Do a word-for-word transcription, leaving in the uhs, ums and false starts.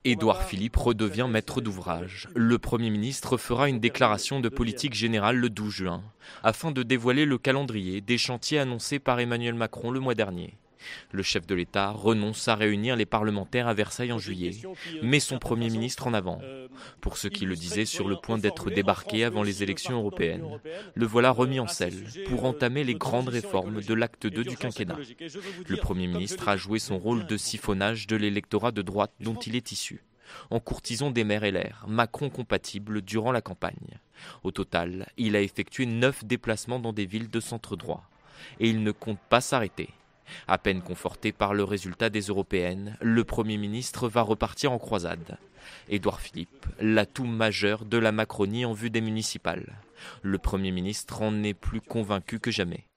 Édouard Philippe redevient maître d'ouvrage. Le Premier ministre fera une déclaration de politique générale le douze juin, afin de dévoiler le calendrier des chantiers annoncés par Emmanuel Macron le mois dernier. Le chef de l'État renonce à réunir les parlementaires à Versailles en juillet, met son Premier ministre en avant. Pour ceux qui le disaient sur le point d'être débarqués avant les élections européennes, le voilà remis en selle pour entamer les grandes réformes de l'acte deux du quinquennat. Le Premier ministre a joué son rôle de siphonnage de l'électorat de droite dont il est issu, en courtisant des maires L R, Macron compatibles durant la campagne. Au total, il a effectué neuf déplacements dans des villes de centre droit. Et il ne compte pas s'arrêter. À peine conforté par le résultat des européennes, le Premier ministre va repartir en croisade. Édouard Philippe, l'atout majeur de la Macronie en vue des municipales. Le Premier ministre en est plus convaincu que jamais.